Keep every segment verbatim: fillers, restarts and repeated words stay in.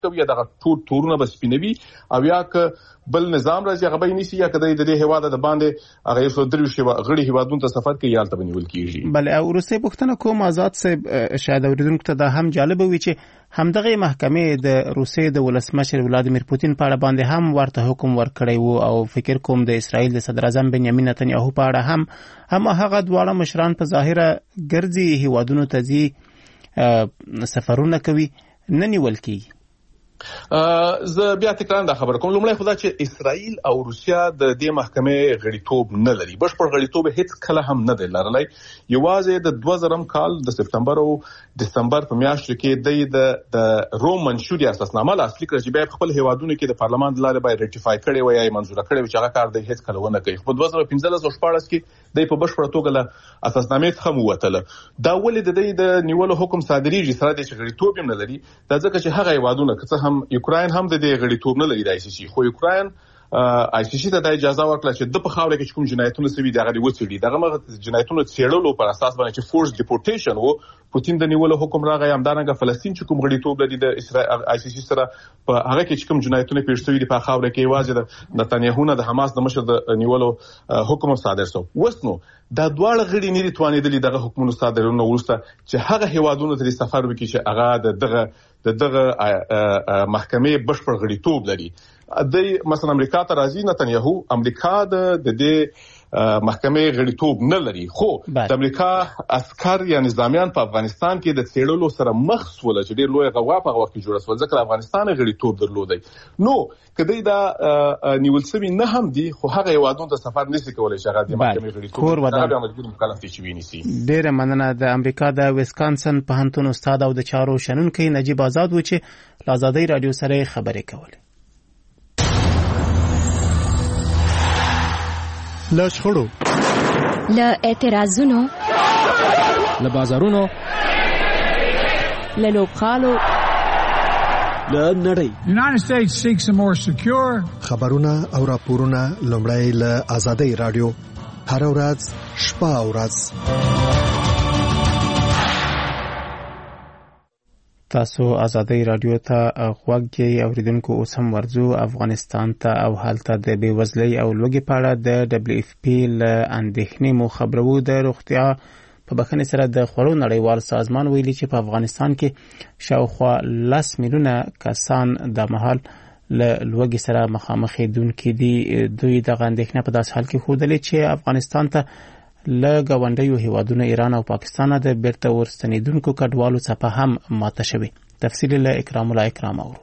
کوي دغه ټول تورونه بس سپینوي او یا ک بل نظام راځي هغه به نيسي یا کدی د دې هواده د باندې هغه یو څو درې شی غړي هوادونو ته سفر کوي یالته بنول کیږي. بل او روسي پښتنه کوم آزاد صاحب شاید اوریدونکو ته دا هم جالب وي چې همدغه محکمې د روسي د ولسمشر ولادیمیر پوتین په اړه باندې هم ورته حکم ورکړی وو او فکر کوم د اسرائیل د صدر اعظم بنیامین نتنیاهو په اړه هم هم هغه دواړه مشران په ظاهره ګرځي هوادونو ته ځي سفرونه کوي نه نیول کیږي. زه بیا تکرار دا خبر کوم لومړی خدا چې اسرائیل او روسیا د دې محکمې غړیتوب نه لري بشپړ غړیتوب هیڅ کله هم نه دی لرلی یوازې د دوه زره کال د سپتمبر او دسمبر په میاشتو کې د د روم منشور اساسنامه لاسلیک کړی چې بیا خپل هیوادونو کې د پارلمان د لارې باید ریټیفای کړي وي یا منزور کړي چې هغه کار د هیڅ کله ونه کوي په دوه زره پنځلس او شپاړس کې د په بشپړ توګه له اساسنامې څخه موتله دا ولې د دې د نیولو حکم صادریږي سره د غړیتوب نه لري دا ځکه چې هغه هیوادونه که هم یوکرين هم د دې غړیتوب نه لري د آی سی سی خو یوکرين آی سی سی ته د اجازه ورکړه چې د په خاوره کې کوم جنایتونه سوي دغه د وڅېړي دغه جنایتونه څېړلو پر اساس باندې چې فورس ډیپورټیشن وو پوتین د نیولو حکم راغی همدارنګه فلسطین چې کوم غړیتوب لري د اسرائیل آی سی سی سره په هغه کې کوم جنایتونه پیښ شوي دي په خاوره کې واځي د نتنیاهو نه د حماس د مشر د نیولو حکم صادر شو وسنو دا دواړه غړي نه توانیدلي دغه حکومت صادرونه ورسته چې هغه هیوادونو ته سفر وکړي چې هغه دغه دغه محکمې بشپړ غړیتوب لري د مثلا امریکا ته راځي نتنیاهو امریکا د دې محکمې غړیتوب نه لري خو د امریکا عسكر یا نظامیان په افغانستان کې د څېړلو سره مخ سول چې ډېر لوی غوا په وخت کې جوړ شول ځکه افغانستان غړیتوب درلودي نو کدی دا نیول سوي نه هم دي خو هغه هیوادونو ته سفر نشي کولای چې هغه د محکمې غړیتوب هغه مجبور مکلف دي چې ویني. ډېر مننه. د امریکا د ویسکانسن پوهنتون استاد او د چارو شنونکي نجیب آزاد و چې له آزادۍ رادیو سره خبرې کولې. له شخړو له اعتراضونو له بازارونو له لوبغالو له نړۍ United States seeks a more secure خبرونه او راپورونه لومړی له آزادۍ رادیو هر ورځ شپه او ورځ تاسو آزادۍ رادیو ته غوږ کې اوریدونکو اوس هم ورځو افغانستان ته او حالت د بیوزلۍ او لوږې په اړه د دبليو اف پی له اندېښنې مو خبرو د روغتیا په بخښنې سره د خوړو نړیوال سازمان ویلي چې په افغانستان کې شاوخوا لس میلیونه کسان د مهال له لوږې سره مخامخ دي دي دوی د اندېښنې په داس حال کې ښودلې چې افغانستان ته له ګاونډیو هیوادونو ایران او پاکستان د بیرته ورستنیدونکو کډوالو څخه هم ماته شوی. تفصیل له اکرام الله اکرام اورو.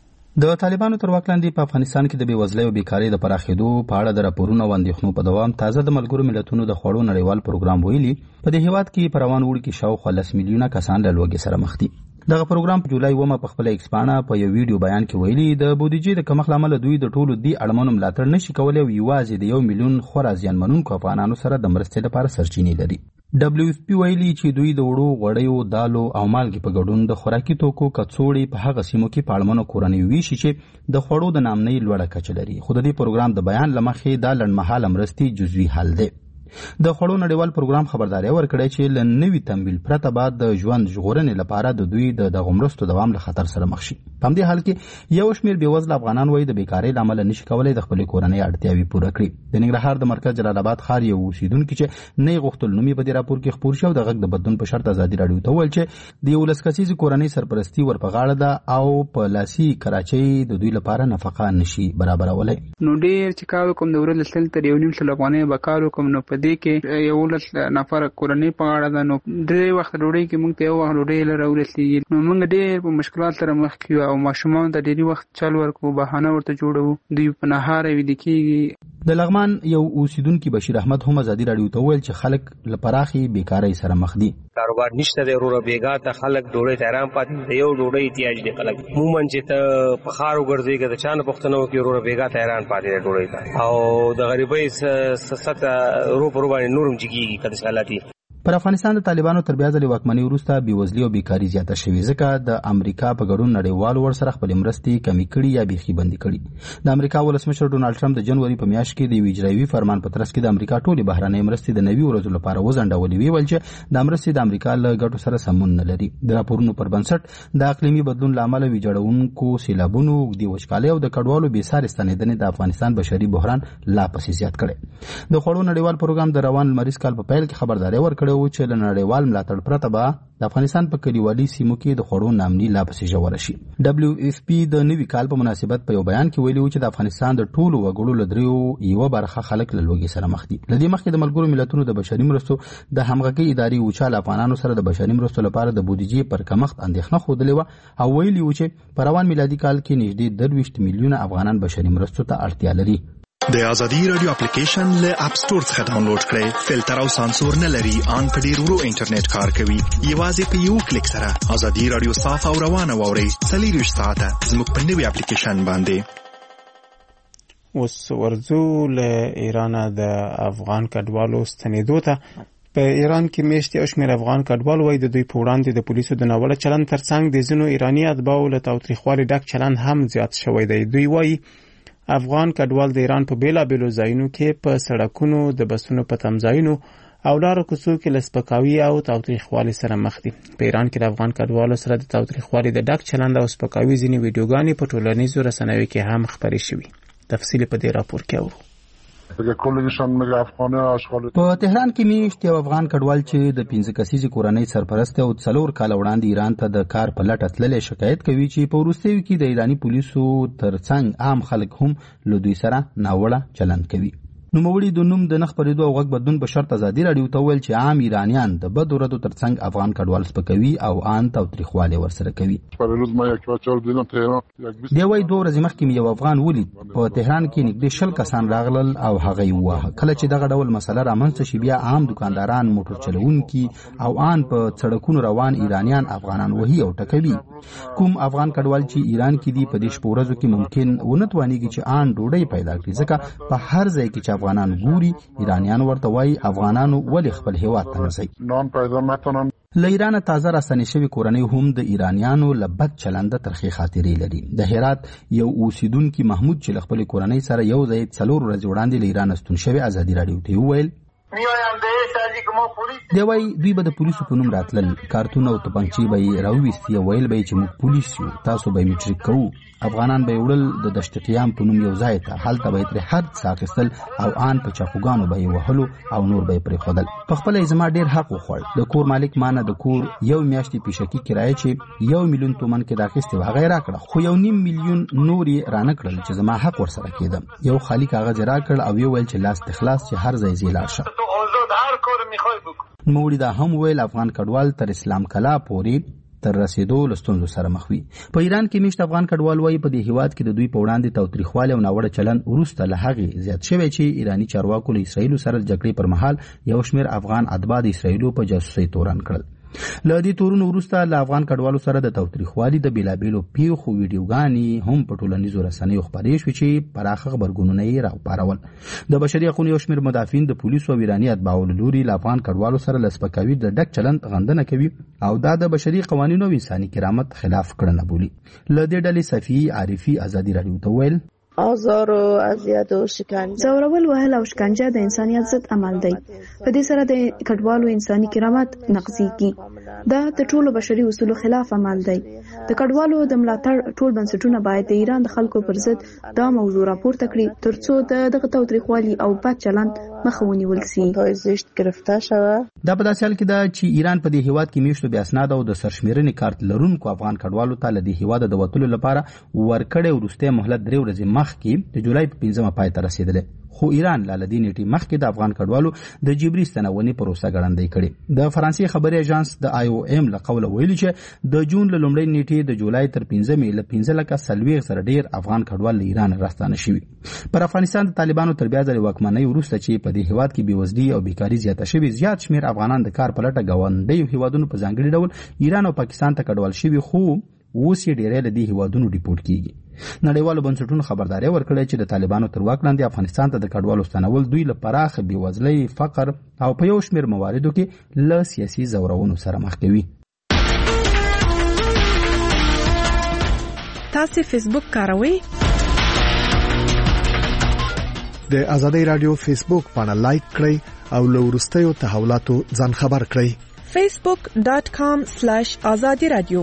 د طالبانو تر واک لاندې په افغانستان کې د بیوزلۍ او بیکارۍ د پراخېدو په اړه د راپورونو او اندېښنو په دوام تازه د ملګرو ملتونو د خوړو نړیوال پروګرام ویلي په دې هیواد کې په روان وړ کې شاوخوا لس میلیونه کسان له لوږې سره مخ دي. دغه پروګرام په جولای اومه په خپل ایکسپانه په یو ویډیو بیان کې ویلي د بودیجې د کمښت لامل دوی د ټولو دی اړمنو ملاتړ نشي کولای او یوازې د یو میلیون خورا زیانمنونکو افغانانو سره د مرستې لپاره سرچینې لري. دبليو اف پی ویلي چې دوی د وړو غوړیو دالو او مالګې په ګډون د خوراکي توکو کڅوړې په هغه سیمو کې په اړمنو کورنیو ویشي چې د خوړو د نامنۍ لوړه کچه لري خو د دې پروګرام د بیان له مخې دا لنډمهاله مرستې جزوي حل دی. د خوړو نړیوال پروګرام خبرداري ورکړی چې له نوي تمویل پرته بعد د ژوند ژغورنې لپاره د دوی د دغه مرستو دوام له خطر سره مخ شي. په همدې حال کې یو شمېر بېوزله افغانان وایي د بیکارۍ له امله نشي کولی د خپلې کورنۍ اړتیاوې پوره کړي. د ننګرهار د مرکز جلال آباد ښار یو اوسیدونکي چې نه یې غوښتل نوم یې په دې راپور کې خپور شي او د غږ د بدلون په شرط ازادي راډیو ته وویل چې د یولس کسیزې کورنۍ سرپرستي ور په غاړه ده او په لاسي کراچۍ د دوی لپاره نفقه نشي برابرولی. نو ډېر چې کار وکړم د ورځې سل تر یو نیم سل افغانۍ به کار وکړم نو په دې کې یو ولس نفر کورنۍ په غاړه ده نو درې وخت ډوډۍ کې موږ ته یو وخت ډوډۍ له راورسېږي نو موږ ډېر په مشکلات سره مخ کیو او ماشومانو ته ډېری وخت چل ورکو بهانه ورته جوړو دوی په نهاره ویده کېږي. د لغمان یو اوسیدونکي بشیر احمد هم ازادي راډیو ته وویل چې خلک له پراخې بیکارۍ سره مخ دي. کاروبار نشته دی وروره بیګا ته خلک ډوډۍ ته حیران پاتې د یو ډوډۍ احتیاج دی خلک عموما چې ته په ښار وګرځېږه د چا نه پوښتنه وکړي وروره بیګا ته حیران پاتې دی ډوډۍ ته او د غریبۍ سطح رو په رو باندې نور هم جګېږي که داسې حالت وي. پر افغانستان د طالبانو تر بیا ځلې واکمنۍ وروسته بېوزلي او بیکاري زیاته شوې، ځکه د امریکا په ګډون نړیوالو ورسره خپلې مرستې کمې کړي یا بیخي بندي کړي. د امریکا ولسمشر ډونالډ ټرمپ د جنوري په میاشت کې د یو اجرایوي فرمان په ترڅ کې د امریکا ټولې بهرنۍ مرستې د نوي ورځو لپاره وځنډولې، ویل چې دا مرستې د امریکا له ګټو سره سمون نه لري. د راپورونو پر بنسټ د اقلیمي بدلون له امله ویجاړونکو سیلابونو، اوږدې وچکالۍ او د کډوالو بېسارې ستنېدنې د افغانستان بشري بحران لا پسې زیات کړی. د خوړو نړیوال پروګرام د روان لمریز کال په پیل کې خبرداری ورکړی و چې له نړیوال ملاتړ پرته به د افغانستان په کلیوالي سیمو کې د خوړو ناامني لا پسې ژوره شي. ډبلیو ایف پی د نوي کال په مناسبت په یو بیان کې ویلي و چې د افغانستان د ټولو وګړو له دریو یوه برخه خلک له لوږې سره مخ دي. له دې مخکې د ملګرو ملتونو د بشري مرستو د همغږۍ ادارې اوچا له افغانانو سره د بشري مرستو لپاره د بودیجې پر کمښت اندېښنه ښودلې وه او ویلي و چې په روان میلادي کال کې نږدې درویشت میلیونه افغانان بشري مرستو ته اړتیا لري. د ازادي رادیو اپلیکیشن له اپ سټور څخه ډاونلوډ کړئ. فلټر او سانسور نه لري، ان په ډیر ورو انټرنیټ کار کوي. یوازې په یو کلیک سره ازادي رادیو صاف او روانه واورئ. څلورویشت ساعته زموږ په نوي اپلیکیشن باندې. اوس ورځو له ایران د افغان کډوالو ستنېدو ته. په ایران کې میشتې او شمېر افغان کډوال وایي د دوی په وړاندې د پولیسو د ناوړه چلند ترڅنګ د ځینو ایراني اتباعو له تاوتریخوالي ډک چلند هم زیات شوی دی. دوی وایي افغان کډوال د ایران په بیلابیلو ځایونو کې په سړکونو، د بسونو په تمځایونو او لارو کوڅو کې له سپکاوي او تاوتریخوالي سره مخ دي. په ایران کې د افغان کډوالو سره د تاوتریخوالي د ډک چلند او سپکاوي ځینې ویډیوګانې په ټولنیزو رسنیو کې هم خپرې شوي. تفصیل په دې راپور کې اورو. په تهران کې میشت یو افغان کډوال چې د پنځه کسیزې کورنۍ سرپرست او څلور کاله وړاندې ایران ته د کار په لټه تللی شکایت کوي چې په وروستیو کې د ایراني پولیسو ترڅنګ عام خلک هم له دوی سره ناوړه چلند کوي. نوموړي د نوم د نه خپرېدو او غږ بدلون په شرط ازادي راډیو ته وویل چې عام ایرانیان د بدو ردو ترڅنګ افغان کډوال سپکوي او ان تاوتریخوالی ورسره کوي. بیا وایي دوه ورځې مخکې مې یو افغان ولید په تهران کې نږدې شل کسان راغلل او هغه یې وواهه. کله چې دغه ډول مسله رامنځته شي بیا عام دکانداران، موټر چلوونکي او ان په سړکونو روان ایرانیان افغانان وهي او ټکوي. کوم افغان کډوال چې ایران کې دي په دې شپو ورځو کې ممکن ونه توانېږي چې ان ډوډۍ پیدا کړي، ځکه په هر ځای کې افغانان ګوري ایرانیان ورته وایي افغانانو ولې خپل هیواد ته نه ځي. له ایرانه تازه راستنې شوې کورنۍ هم د ایرانیانو له بد چلنده ترخې خاطرې لري. د هرات یو اوسیدونکي محمود چې له خپلې کورنۍ سره یو ځای څلور ورځې وړاندې له ایران ستون شوی ازادي راډیو ته وویل دی وایي دوی به د پولیسو په نوم راتلل، کارتونه او توپنچې به یې راوویستې او ویل به یې چې موږ پولیس یو، تاسو به یې میټریک کوو. افغانان به یې وړل د دشت قیام په نوم یو ځای ته، هلته به یې ترې هر څه اخیستل او ان په چاقوګانو به یې وهلو او نور به یې پرېښودل. پخپله یې زما ډېر حق وخوړ. د کور مالک ما نه د کور یو میاشتې پیشکي کرایه چې یو میلیون تومن کې د اخیستې وه هغه یې راکړه، خو یو نیم میلیون نور یې رانه کړل چې زما حق ورسره کېده. یو خالي کاغذ یې راکړ او ویې ویل چې لاس دې خلاص چې هر ځای ځې لاړ شه. نوموړي دا هم ویل افغان کډوال تر اسلام کلا پورې تر رسیدو له ستونزو سره مخ وي. په ایران کې میشت افغان کډوال وایي په دې هیواد کې د دوی په وړاندې تاوتریخوالی او ناوړه چلند وروسته له هغې زیات شوی چې ایراني چارواکو له اسرائیلو سره جګړې پر مهال یو شمېر افغان اتباع د اسرائیلو په جاسوسۍ تورن کړل. له دې تورونو وروسته له افغان کډوالو سره د تاوتریخوالي د بېلابېلو پیښو ویډیوګانې هم په ټولنیزو رسنیو خپرې شوې چې پراخه غبرګونونه یې راوپارول. د بشري حقونو یو شمېر مدافعین د پولیسو او ایراني اتباعو له لوري له افغان کډوالو سره له سپکاوي د ډک چلند غندنه کوي او دا د بشري قوانینو او انساني کرامت خلاف کړنه بولي. له دې ډلې صفیې عارفي ازادي راډیو ته ویل آزار و اذیت و شکنجه زورول وهل او شکنجه د انسانیت ضد عمل دی. په دې سره د کډوالو انساني کرامت نقضیږي. دا د ټولو بشري اصولو خلاف عمل دی. د کډوالو د ملاتړ ټول بنسټونه باید د ایران د خلکو پر ضد دا موضوع راپورته کړي ترڅو د دغه تاوتریخوالي او بد چلند مخه ونیول سي. زیشت گرفته شوه. دا په داسې حال کې ده چې ایران په دې هیواد کې میشتو بې اسناده او د سرشمېرنې کارت لرونکو افغان کډوالو ته له دې هیواده د وتلو لپاره ورکړی وروستی مهلت درې ورځې مخکې د جولای په پنځمه پای ته رسېدلی، خو ایران له دې نیټې مخکې د افغان کډوالو د جبري ستنونې پروسه ګړندۍ کړې. د فرانسې خبري اژانس د آی او ایم له قوله ویلي چې د جون له لومړۍ نیټې د جولای تر پنځمې له پنځه لکه څلوېښت زره ډېر افغان کډوال له ایران راستانه شوي. پر افغانستان د طالبانو تر بیا ځلې واکمنۍ وروسته چې په دې هیواد کې بېوزلي او بیکاري زیاته شوې، زیات شمېر افغانان د کار په لټه ګاونډیو هیوادونو په ځانګړي ډول ایران او پاکستان ته کډوال شوي، خو اوس یې ډېری له دې هیوادونو ډیپورټ کیږي. نړیوالو بنسټونو خبرداري ورکړې چې د طالبانو تر واک لاندې افغانستان ته د کډوالو ستنول دوی له پراخه بېوزلۍ، فقر او په یو شمېر مواردو کې له سیاسي ځورونو سره مخ کوي. تاسو فیسبوک کاروئ؟ د آزادۍ رادیو فیسبوک باندې لایک کړئ او له وروستیو تحولاتو ځان خبر کړئ. facebook dot com slash azadi radio.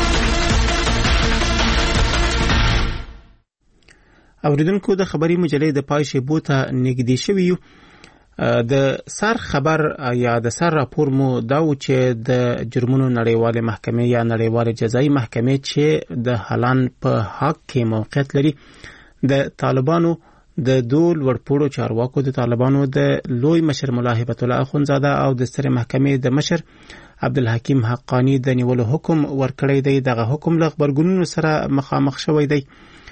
اوریدونکو د خبري مجلې د پای شیبو ته نږدې شوي یو. د سر خبر یا د سر راپور مو دا و چې د جرمونو نړیواله محکمې یا نړیواله جزایي محکمې چې د هالند په حق کې موقعیت لري د طالبانو د دول ورپوړو چارواکو د طالبانو د لوی مشر مولا هبت الله اخونزاده او د ستر محکمې د مشر عبدالحکیم حقانی د نیولو حکم ورکړی دی. دغه حکم له خبرګونونو سره مخامخ شوی دی.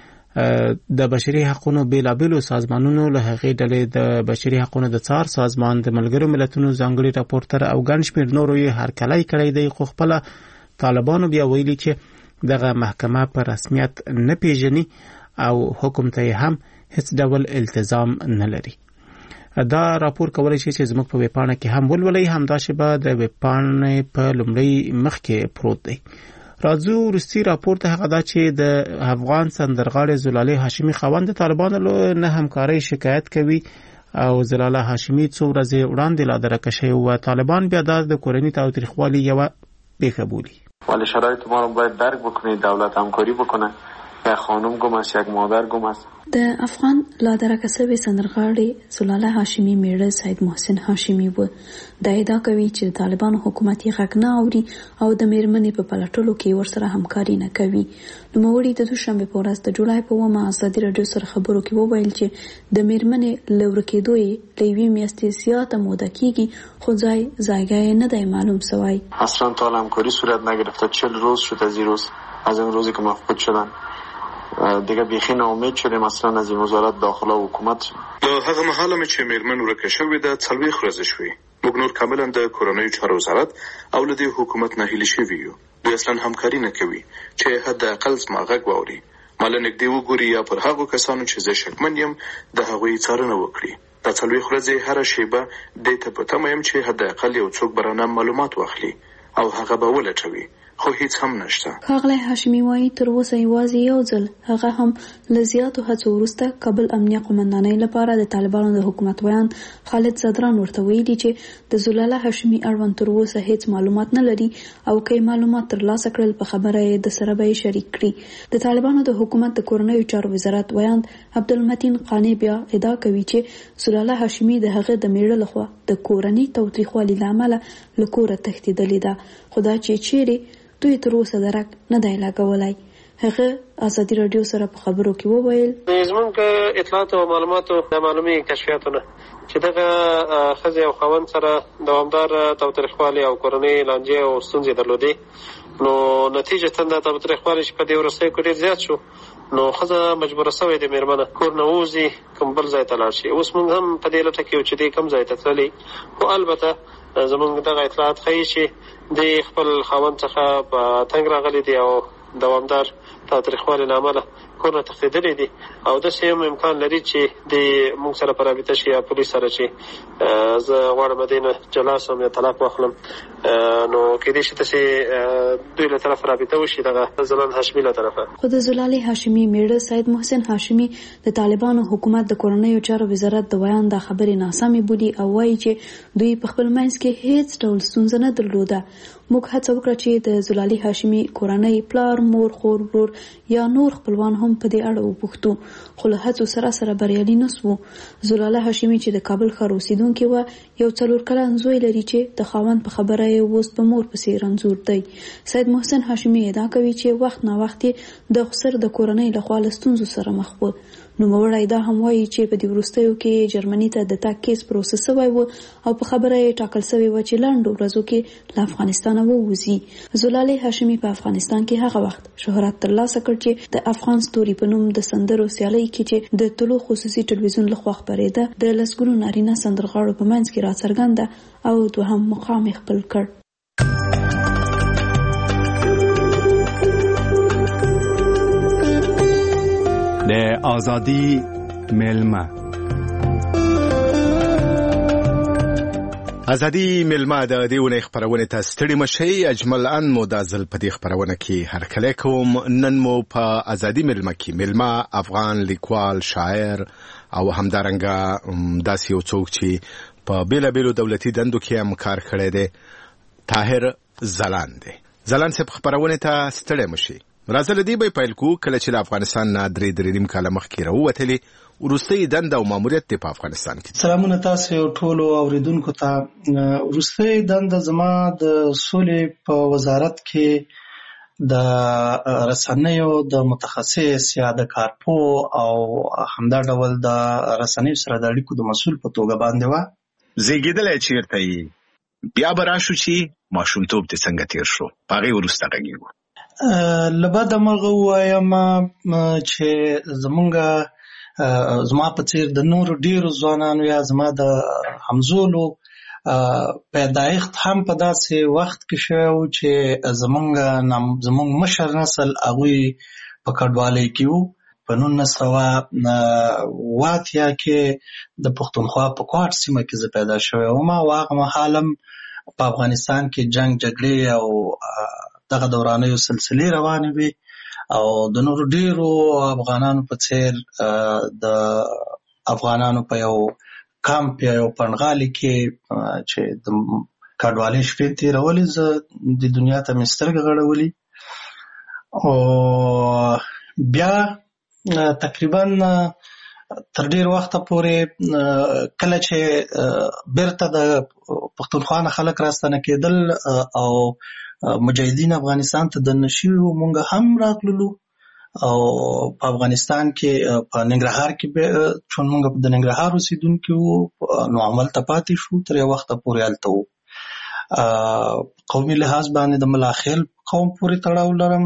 د بشري حقوقو بیلابېلو سازمانونو له هغې ډلې د بشري حقوقو د څار سازمان، د ملګرو ملتونو ځانګړي راپورټر او ګڼ شمېر نورو یې هرکلی کړی دی، خو خپله طالبانو بیا ویلي چې دغه محکمه په رسمیت نه پیژني او حکم ته هم هیڅ ډول التزام نه لري. دا راپور کولی شي چې زموږ په ویبپاڼه کې هم ولولئ. همدا شیبه د ویبپاڼې په لومړی مخ کې پروت دی. راځو وروستي راپور ته هغه دا چې د افغان سندرغاړې زلاله هاشمي خاوند د طالبانو نه همکارۍ شکایت کوي او زلاله هاشمي څو ورځې وړاندې لا درکه شوی و. طالبان بیا دا د کورني تاوتریخوالي یوه پیښه بولي. ولی شرایط ما رو باید درک بکنید، دولت همکاری بکنه. یک خانم گم است، یک مادر گم است. د افغان لا درکه شوی سندرغاړې زلاله هاشمي میړه سید محسن هاشمي و. دا ادعا کوي چې طالبانو حکومت یې غږ نه اوري او د میرمنې په پلټلو کې ورسره همکاري نه کوي. نوموړي د دوشنبه په ورځ د جولای په اوومه ازادي راډیو سره خبرو کې وویل چې د میرمنې له ورکېدو یې له یوې میاشتې زیاته موده کېږي، خو ځای ځایګی یې نه دی معلوم سوی. اصلا تا همکاری صورت نگرفته. چهل روز شد از این روز، از این روزی که مفقود شدن دیگه بیخی ناامید شدیم اصلا از این وزارت داخله و حکومت. له هغه مهاله مې چې میرمن ورکه شوې ده څلوېښت ورځې شوې. موږ نور کاملا د کورنیو چارو وزارت او له دې حکومت نه هیلې شوي یو. دوی اصلا همکاري نه کوي چې حداقل زما غږ واوري، ما له نږدې وګوري یا پر هغو کسانو چې زه شکمن یم د هغوی څارنه وکړي. دا څلوېښت ورځې هره شیبه دې ته په تمه یم چې حداقل یو څوک به رانه معلومات واخلي او هغه به ولټوي، خو هیڅ هم نشته. ښاغلی هاشمي وایي تر اوسه یوازې یو ځل، هغه هم له زیاتو هڅو وروسته، کابل امنیه قومندانۍ لپاره د طالبانو د حکومت ویان خالد زدران ورته ویلي چې د زلاله هاشمي اړوند تر اوسه هیڅ معلومات نه لري او که معلومات ترلاسه کړل په خبره یې د سره به یې شریک کړي. د طالبانو د حکومت د کورنیو چارو وزارت ویان عبدالمتین قانی بیا ادعا کوي چې زلاله هاشمي د هغه د میړه لخوا د کورني تاوتریخوالي له امله له کوره تښتېدلې ده، خو دا چې چیرې دوی تر اوسه درک نه دی لګولی. هغه ازادي راډیو سره په خبرو کې وویل زموږ اطلاعات او معلوماتو د معلومي کشفیاتونه چې دغه ښځې او خاوند سره دوامدار تاوتریخوالي او کورنۍ لانجې او ستونزې درلودې، نو نتیجه د تاوتریخوالي چې په دې وروستیو کې ډېر زیات شو، نو ښځه مجبوره سوې د میرمنه کور نه ووځي، کوم بل ځای ته لاړ شي. اوس موږ هم په دې لټه کې یو چې دې کوم ځای ته تللې، خو البته زموږ دغه اطلاعات ښیي چې د خپل خاوند څخه په تنګ راغلي دي او دوامدار تاوتریخوالي له امله کور نه تښتېدلي دي، او داسې هم امکان لري چې د موږ سره په رابطه شي یا پولیس سره چې زه غواړم د دې نه جلا شم یا طلاق واخلم، نو کېدای شي داسې دوی له طرفه رابطه وشي دغه زلاله هاشمي له طرفه. خو د زلاله هاشمي میړه سید محسن هاشمي د طالبانو حکومت د کورنیو چارو وزارت د ویان دا خبرې ناسمې بولي او وایي چې دوی په خپل منځ کې هیڅ ډول ستونزه نه درلوده. موږ هڅه وکړه چې د زلاله هاشمي کورنۍ پلار، مور، خور، ورور یا نور خپلوان هم په دې اړه وپوښتو، خو له هڅو سره سره بریالي نه سوو. زلاله هاشمي چې د کابل ښار اوسیدونکې وه، یو څلور کلن زوی لري چې د خاوند په خبره یې اوس په مور پسې رنځور دی. سید محسن هاشمي ادعا کوي چې وخت نا وخت د خسر د کورنۍ لخوا له ستونزو سره مخ و. نوموړی دا هم وایي چې په دې وروستیو کې جرمني ته د تګ کیس پروسس شوی و او په خبره یې ټاکل شوې وه چې لنډو ورځو کې له افغانستانه ووځي. زلاله هاشمي په افغانستان کې هغه وخت شهرت ترلاسه کړ چې د افغان ستوري په نوم د سندرو سیالۍ کې چې د طلوع خصوصي ټلویزیون لخوا خپرېده د لسګونو نارینه سندرغاړو په منځ کې راڅرګنده او دوهم مقام یې خپل کړ. د آزادی ملما. ازادي ملما د دیونه خبرونه ته ستړي مشي. اجمل ان مو د ځل په دې خبرونه کې هر کله کوم. نن مو په ازادي ملما کې ملما افغان لیکوال، شاعر او همدارنګه داسې یو څوک چې په بیلا بیلو دولتي دندو کې هم کار کړی دی، طاهر ځلان دی. ځلان صاحب خبرونه ته ستړي مشي. راځل دی به پیل کو کله چې افغانستان نه درې درې نیم کاله مخکې راووتلی ورستۍ دنده او ماموریت دی په افغانستان کې. سلامونه تاسو ټولو اوریدونکو ته. ورستۍ دنده زما د سولې په وزارت کې د رسنیو د متخصص یا د کارپو او همدا ډول د رسنیو سره د اړیکو د مسؤل په توګه باندې و. زیږیدلې چیرته یې؟ بیا به راشو چې ماشومتوب دې څنګه تیر شو؟ په هغې وروسته غږیږو. لبا د مغه وایم چې زمونږ زما په څیر د نورو ډیرو ځوانانو یا زما د همزولو پیدایښت هم په داسې وخت کې شوی چې زمونږ زمونږ مشر نسل هغوی په کډوالۍ کې وو. په نولس سوه اوه اتیا کې د پښتونخوا په کوټ سیمه کې زه پیدا شوی وم او هغه مهال هم په افغانستان کې جنګ جګړې او دغه دورانیو سلسلې روانې وي او د نورو ډیرو افغانانو په څیر د افغانانو په یو کامپ یا یو پنډغالي کې چې د کډوالۍ شپې تېرولې، زه د دنیا ته مې سترګې غړولې او بیا تقریبا تر ډیر وخته پورې کله چې بیرته د پښتونخوا نه خلک راستنه کېدل او مجاهدین افغانستان ته دننه شوي وو، مونږ هم راغللو او په افغانستان کې په ننګرهار کې چون مونږ د ننګرهار اوسېدونکي وو نو همالته پاتې شو تر یو وخته پورې هلته وو. قومي لحاظ باندې د ملاخیل قوم پورې تړاو لرم.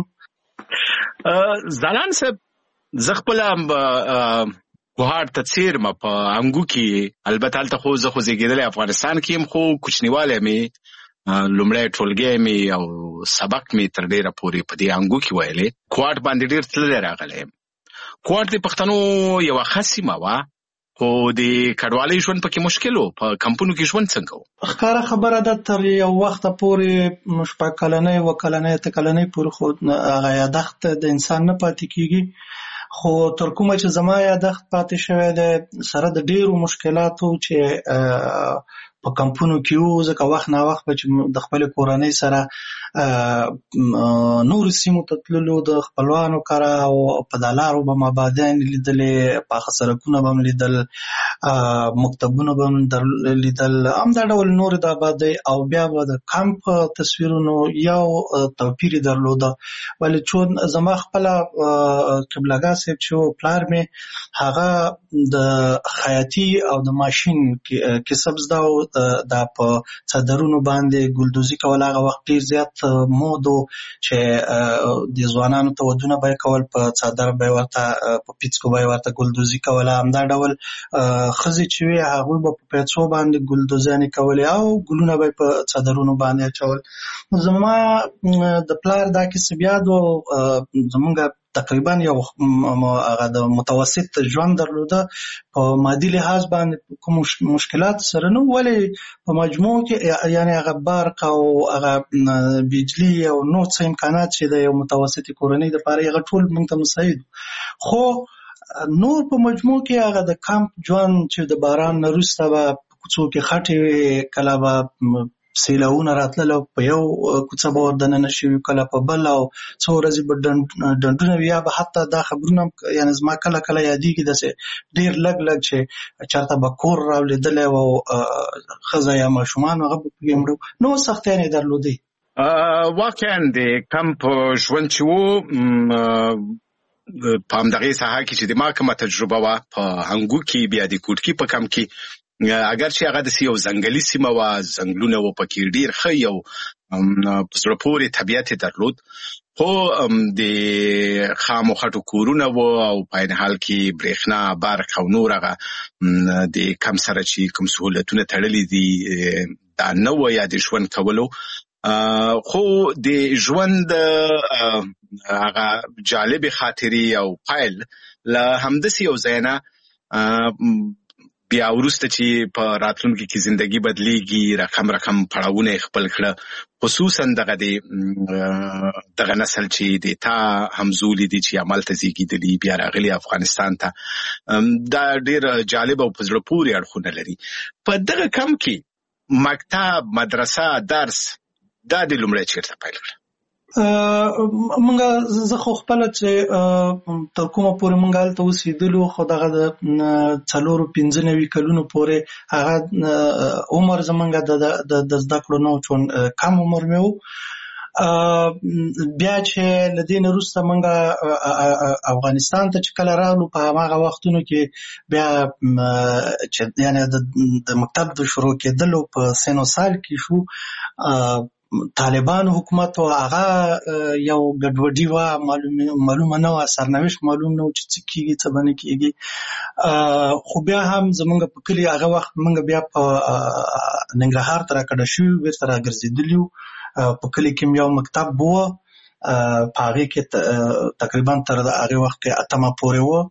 ځلان صاحب زه خپله کوهاټ ته څیرمه په انګو کې، البته هلته خو زه خو زیږېدلی افغانستان کې یم، خو کوچنیوالی مې لومړی ټولګی مې او سبق مې تر ډېره پورې په دې انګو کې ویلی. کوهاټ باندې ډېر تللی راغلی یم. کوهاټ د پښتنو یوه ښه سیمه وه، خو د کډوالۍ ژوند پکې مشکل و. په کمپونو کې ژوند څنګه و؟ ښکاره خبره ده تر یو وخته پورې شپږ کلنۍ اووه کلنۍ اته کلنۍ پورې خو هغه یادښت د انسان نه پاتې کېږي، خو تر کومه چې زما یادښت پاتې شوی دی سره د ډېرو مشکلاتو چې په کمپونو کې وو، ځکه وخت نا وخت به چې د خپلې کورنۍ سره نورو سیمو ته تللو د خپلوانو کره او په دا لارو به مو آبادیانې لیدلې، پاخه سړکونه به م لیدل، مکتبونه به م لیدل، همدا ډول نورې د آبادۍ او بیا به د کمپ تصویرونو یو توپیر یې درلوده. ولې چون زما خپله قبلګاه صاحب چې پلار مې هغه د خیاطي او د ماشین کسب زده و، دا په څادرونو باندې ګلدوزي کول هغه وخت ډېر زیات مود و چې د ځوانانو ته ودونه به یې کول، په څادر به یې ورته په پیڅکو به یې ورته ګلدوزي کوله. همدا ډول ښځې چې وې هغوی به په پیڅو باندې ګلدوزیانې کولې او ګلونه به یې په څادرونو باندې اچول. زما د پلار دا کسب یاد و. زمونږ تقریبا یو هغه د متوسط ژوند درلوده، په مادي لحاظ باندې کوم مشکلات سره نه، ولې په مجموع کې یعنی هغه برق او هغه بجلی او نور څه امکانات چې د یو متوسطې کورنۍ دپاره هغه ټول موږ ته مساعد، خو نور په مجموع کې هغه د کمپ ژوند چې د باران نه وروسته به په کوڅو کې خټې وې، کله به سیلاونه راتلل او په یو کوڅه به ور دننه شوي، کله په بل، او څو ورځې به ډنډونه وي، یا به حتی دا خبرونه یعنې زما کله کله یادېږي داسې ډېر لږ لږ چې چېرته به کور راولیدلی و او ښځه یا ماشومان هغه به پکې مړه، نو سختیانې یې درلودې. واقعا د کمپ ژوند چې و په همدغې ساحه کې چې د ما کومه تجربه وه په انګو کې، بیا د کوټکي په کمپ کې، اگر چې هغه داسې یو ځنګلي سیمه وه، ځنګلونه وو پکې، ډېر ښه یو په زړه پورې طبیعت یې درلود، خو د خامو خټو کورونه وو او په عین حال کې برېښنا، برق او نور هغه د کم سره چې کوم سهولتونه تړلي دي دا نه وه یا د ژوند کولو. خو د ژوند هغه جالب خاطرې او پایل له همداسې یو ځای نه بیا وروسته چې په راتلونکي کې زندگی بدلیږي، رقم رقم پړاوونه خپل کړه، خصوصا دغه د دغه نسل چې د تا همزولي دي چې عمل ته زیږیدلي بیا راغلي افغانستان ته، دا ډیر جالب او په زړه پورې اړخونه لري. په دغه کم کې مکتب، مدرسه، درس دا د لومړی چیرته پیل کړه؟ مونږ زه خو خپل چې تر کومه پورې مونږ هلته اوسېدلو، خو دغه د څلورو پنځه نوي کلونو پورې هغه عمر زمونږ د زده کړو نه و، چون کم عمر مې و. بیا چې له دې نه وروسته مونږ افغانستان ته چې کله راغلو، په هماغه وختونو کې بیا چې یعنې د مکتب د شروع کېدلو په سن و سال کې شو، طالبان حکومت و، هغه یو ګډوډي وه، معلومه نه وه، سرنوشت معلوم نه و چې څه کېږي څه به نه کېږي. خو بیا هم زمونږ په کلي هغه وخت مونږ بیا په ننګرهار ته راکډه شوي، بېرته راګرځېدلي وو. په کلي کې م یو مکتب و، په هغې کې تقریبا تر هغې وخت کې اتمه پورې و،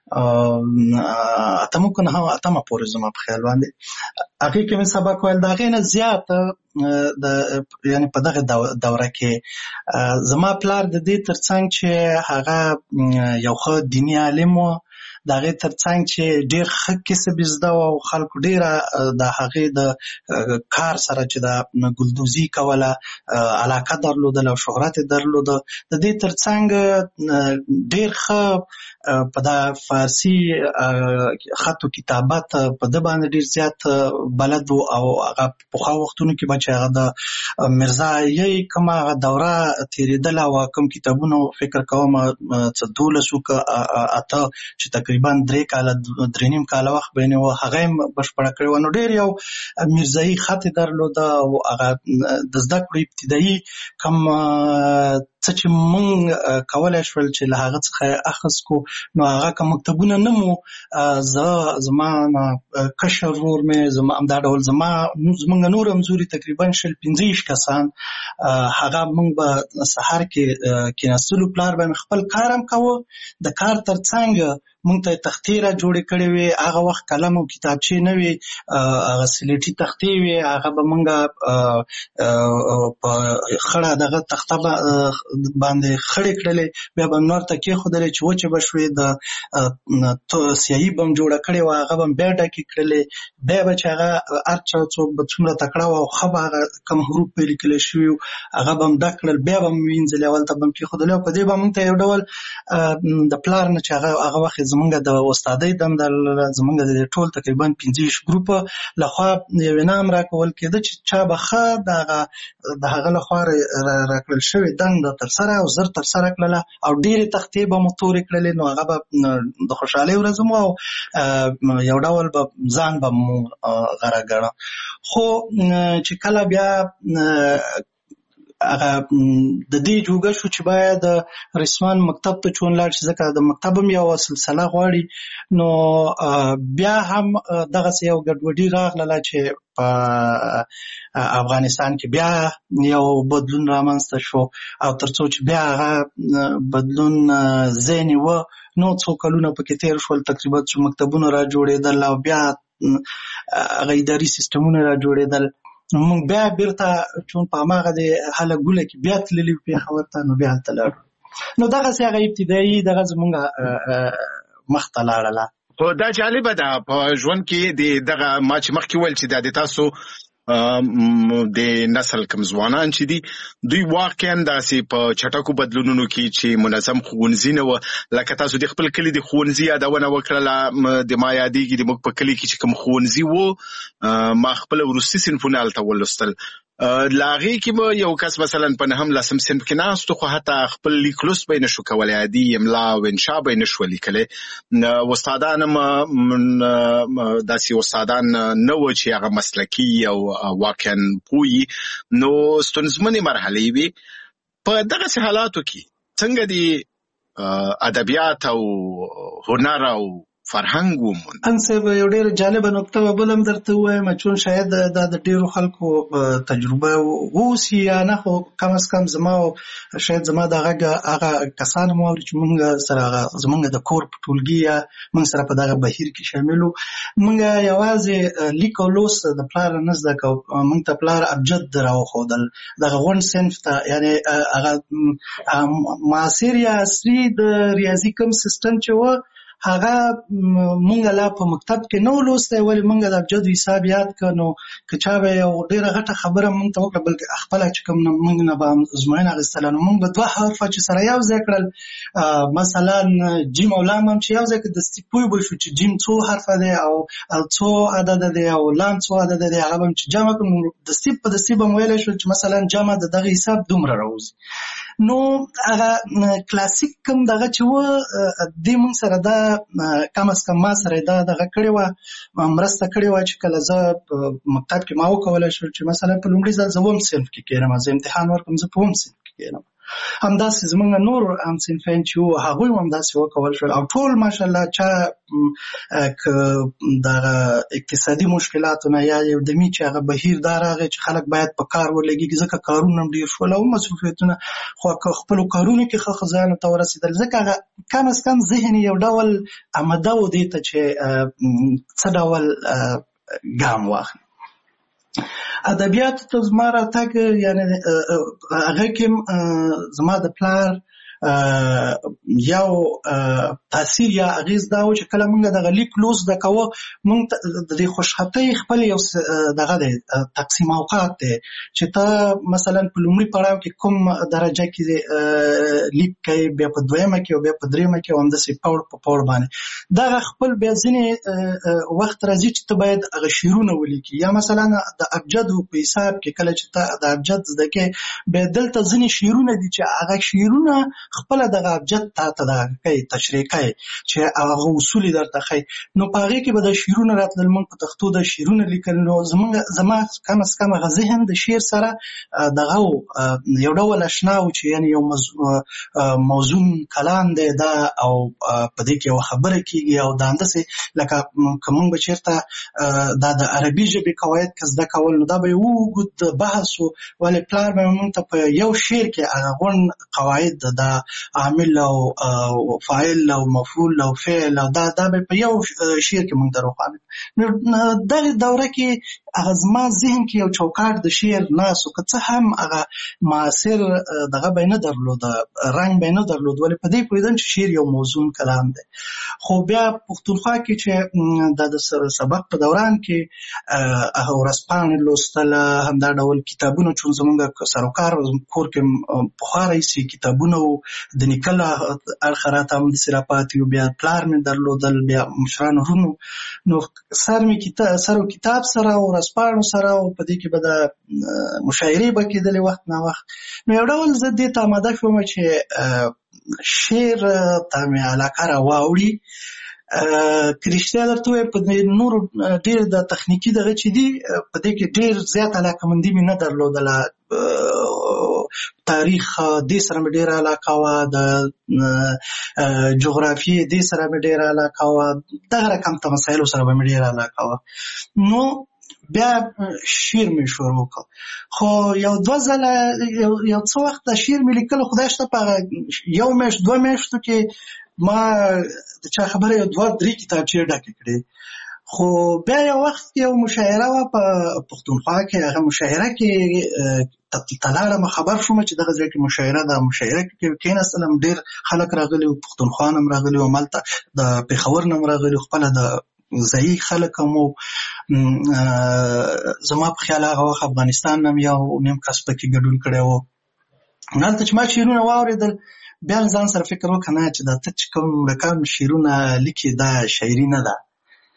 اتمه که نه اتمه پورې زما په خیال باندې هغې کې مې سبق ویل. د هغې نه زیات د یعنې په دغه دوره کې زما پلار د دې تر څنګ چې هغه یو ښه دیني عالم و، د هغې تر څنګ چې ډېر ښه کسب زده و او خلکو ډېره د هغې د کار سره چې د ګلدوزي کوله علاقه درلودله او شهرت یې درلوده. د دې تر څنګ ډېر ښه په دا فارسي خط و کتابت په ده باندې ډېر زیات بلد و، او هغه پخوا وختونو کې به چې هغه د مرزایي کومه هغه دوره تېرېدله او کوم کتابونه فکر کوم څه دولس و که اته چې تقریبا درې کاله درې نیم کاله وخت به یې و، هغه یې بشپړه کړې وه. نو ډېر یو مرزایي خط یې درلوده او هغه د زده کړو ابتدایي کوم څه چې مونږ کولی شول چې له هغه څخه یې اخذ کو، نو هغه که مکتبونه نه مو، زه زما کشر ورور مې زما همدا ډول زما زمونږ نور همزوري تقریبا شل پنځه ویشت کسان، هغه مونږ به سهار کې کېناستلو، پلار به مې خپل کار هم کوه، د کار تر څنګ مونږ ته تختې را جوړې کړې وې. هغه وخت قلم او کتابچې نه وې، هغه سلیټي تختې وې، هغه به مونږ په خړه دغه تخته باندې خړې کړلې، بیا به نور ته کېښودلې چې وچې به شوې، د سیاهي به م جوړه کړې وه، هغه به م بیا ډکې کړلې، بیا به چې هغه هر چا څوک به څومره تکړه وه او ښه به هغه کوم حروف به یې لیکلی شوي وو، هغه به م ډک کړل، بیا به م وینځلې، اول ته به م کېښودلې، او په دې به مونږ ته یو ډول د پلار نه چې هغه هغه وخت زمونږ د استادۍ دنده زمونږ د ټول تقریبا پنځه ویشت ګروپه لخوا یو انعام راکول کېده چې چا به ښه د هغه لخوا راکړل شوې دنده ترسره او زر ترسره کړله، او ډېرې تختې به مو تورې کړلې، نو هغه به د خوشحالۍ ورځ مو او یو ډول به ځان به مو غره ګڼه. خو چې کله بیا هغه د دې جوګه شو چې باید رسمان مکتب ته چون لاړ شي، ځکه د مکتب هم یو سلسله غواړي، نو بیا هم دغسې یو ګډوډي راغله چې په افغانستان کې بیا یو بدلون رامنځته شو، او تر څو چې بیا هغه بدلون ځای نیوه، نو څو کلونه پکې تېر شول، تقریبا چې مکتبونه را جوړېدل او بیا هغه اداري سیستمونه را جوړېدل، مونږ بیا بیرته چون په هماغه د هله ګوله کې بیا تللي پېښور ته، نو بیا هلته لاړو. نو دغسې هغه ابتدایي دغه زمونږ مخ ته لاړله. خو دا جالبه ده په ژوند کې د دغه ما چې مخکې ویل چې دا د تاسو د نسل کم ځوانان چې دي دوی واقعا داسې په چټکو بدلونونو کې چې منظم ښوونځي نه وه، لکه تاسو د خپل کلي د ښوونځي یادونه وکړله، د ما یادېږي د موږ په کلي کې چې کوم ښوونځي وو، ما خپله وروستي صنفونه هلته ولوستل، له هغې کې به یو کس مثلا په نهم لسم صنف کې ناست خو حتی خپل لیک لوست به یې نشو کولی، عادي املا او انشا به یې نشوه لیکلی، استادان هم داسې استادان نه وو چې هغه مسلکي او واقعا پوهي، نو ستونزمنې مرحلې وي. په دغسې حالاتو کې څنګه د ادبیات او هنر او فرهنګ وموند. انصب یو ډېر جالب نقطه بلم درته وایم چې شاید دا د ډېرو خلکو تجربه ووسی یا نه، خو کم از کم زما شاید زما دغه هغه کسان مو چې موږ سره زمونږ د کور په ټولګي یا موږ سره په دغه بهیر کې شامل وو، موږ یوازې لیک او لوست د پلار نه زده کوو، موږ ته پلار ابجد راوښودل دغه غونډ صنف ته، یعنی هغه معاصر یا عصري د ریاضي کوم سیستم چې و هغه مونږ لا په مکتب کې نو لوستی، ولې مونږ د ابجد حساب یاد کړ. نو که چا به یو ډېره غټه خبره مونږ ته وکړه بلکې خپله چې کوم مونږ نه به ازموینه اخیستله، نو مونږ به دوه حرفه چې سره یو ځای کړل، مثلا جیم او لام هم چې یو ځای کړه دستي پوه به شو چې جیم څو حرفه دی او څو عدده دی او لام څو عدده دی، هغه به هم چې جمع کړو دستي په دستي به م ویلی شو چې مثلا جمع د دغه حساب دومره راوځي. نو هغه کلاسیک کوم دغه چې و دې مونږ سره دا کم از کم ما سره دا دغه کړې وه، مرسته کړې وه چې کله زه په مکتب کې ما وکولی شو چې مثلا په لومړي ځل زه اووم صنف کې کښېنم، زه امتحان ورکړم زه په اووم صنف کې کښېنم. همداسې زمونږ نور هم صنفین چې وو هغوی هم همداسې وکول شول، او ټول ماشاءالله چا که دغه اقتصادي مشکلاتو نه یا یو دمي چې هغه بهیر دا راغی چې خلک باید په کار ولګېږي، ځکه کارونه هم ډېر شول او مصروفیتونه، خو که خپلو کارونو کې ښه ځایونو ته ورسېدل، ځکه هغه کم از کم ذهن یو ډول آماده و دې ته چې څه ډول ګام واخلي. ادبیاتو ته زما راتګ یعنې هغه کې زما د پلار یو تاثیر یا اغیز دا و چې کله موږ دغه لیک لوست زده کوو، موږ د دې خوشخطۍ خپل یو دغه دی تقسیم اوقات دی چې ته مثلا په لومړي پړاو کې کوم درجه کې لیک کوي، بیا په دویمه کې او بیا په دریمه کې او همداسې پوړ په پوړ باندې دغه خپل بیا ځینې وخت راځي چې ته باید هغه شعرونه ولیکي، یا مثلا د ابجدو په حساب کې کله چې ته د ابجد زده کوې بیا دلته ځینې شعرونه دي چې هغه شعرونه خپله دغه ابجد تا ته دغه کوي تشریح کوي چې هغه اصول یې درته ښایي. نو په هغې کې به د شعرونه راتلل، موږ په تختو د شعرونه لیکل، نو زمونږ زما کم از کم هغه ذهن د شعر سره دغه یو ډول اشنا و چې یعنې یو موزون کلام دی دا، او په دې کې یوه خبره کېږي او دا همداسې لکه که موږ به چېرته دا د عربي ژبې قواعد که زده کول، نو دا به یو اوږد بحث و، ولې پلار به موږ ته په یو شعر کې هغه غونډ قواعد دا عامل او فاعل او مفعول او فعل او دا دا به په یو شعر کې موږ ته روښانه. نو دغه دوره کې هغه زما ذهن کې یو چوکاټ د شعر ناست و، که څه هم هغه معاصر دغه به یې نه درلود، رنګ به یې نه درلود، ولې په دې پوهېدم چې شعر یو موزون کلام دی. خو بیا پښتونخوا کې چې دا د سبق په دوران کې هغه ورځپاڼې لوستل، همدا ډول کتابونه چې زموږ سروکار کور کې پخوا راهیسې کتابونه و د نیکه له اړخه راته همداسې راپاتې وو، بیا پلار مې درلودل، بیا مشرانو ورونو، نو سر مې سر و کتاب سره او ورځپاڼو سره، او په دې کې به د مشاعرې به کېدلې وخت نه وخت. نو یو ډول زه دې ته آماده شوم چې شعر ته مې علاقه راواوړي. که رښتیا درته ووایم په نورو ډېر د تخنیکي دغه چې دي په دې کې ډېر زیات علاقهمندي مې نه درلودله. تاریخ دې سره مې ډېره علاقه وه، د جغرافیې دې سره مې ډېره علاقه وه، دغه رقم ته مسایلو سره به مې ډېره علاقه وه. نو بیا شعر مې شروع کړ، خو یو دوه ځله یو څه وخت د شعر مې لیکلو، خدای شته په یو میاشت دوه میاشتو کې ما د چا خبره یو دوه درې کتابچې ډکې کړې. خو بیا یو وخت یو مشاعره وه په پښتونخوا کې، هغه مشاعره کې ته لاړم، خبر شوم چې دغه ځای کې مشاعره ده. مشاعره کې کېناستلم، ډېر خلک راغلي وو، پښتونخوا نه هم راغلي وو، همالته د پېښور نه هم راغلي وو، خپله د ځایي خلک هم وو. زما په خیال هغه وخت افغانستان نه هم یو نیم کس پکې ګډون کړی وو. هلته چې ما شعرونه واورېدل، بیا مې ځان سره فکر وکړ نه چې دا ته چې کوم رقم شعرونه لیکي دا شاعري نه ده،